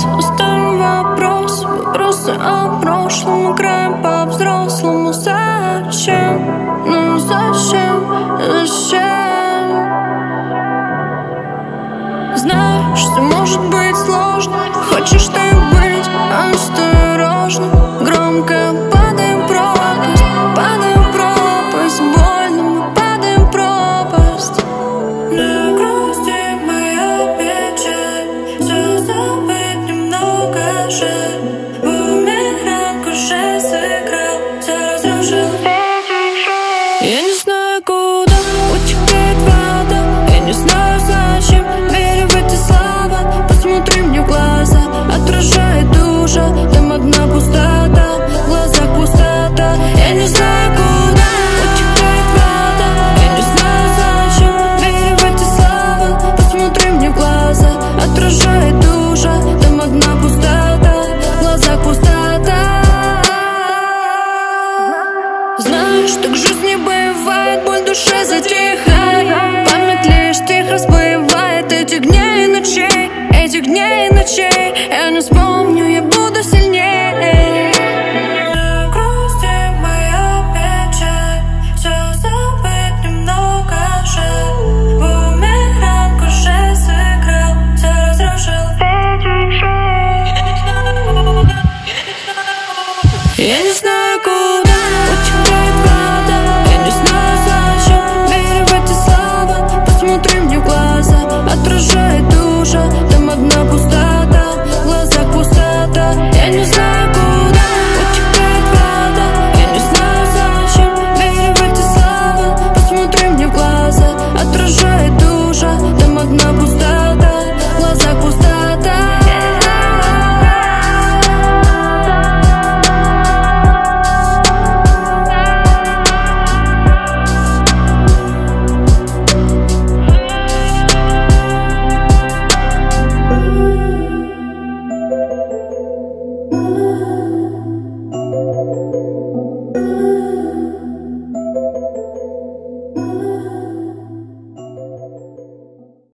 оставим вопросы о прошлом, играем по-взрослому. Зачем? Ну зачем? Знаешь, все может быть сложно. Хочешь ты быть осторожным. Громко падаем в пропасть, больно мы падаем в пропасть. Не грусти, моя печаль, все забыть немного жаль. Бумеранг уже сыграл, все разрушил. Я не знаю, куда утекает вода, я не знаю, зачем верю в эти слова. Посмотри мне в глаза, отражает душа, там одна пустота, в глазах пустота. Я не знаю, куда утекает вода, я не знаю, зачем верю в эти слова. Посмотри мне в глаза, отражает душа, там одна пустота, в глазах пустота. Знаешь, так в жизни бывает, боль в душе затихает, память лишь тихо всплывает этих дней и ночей, я не вспомню, я буду сильнее. Не грусти, моя печаль, все забыть немного жаль. Бумеранг уже сыграл, все разрушил. Я не знаю.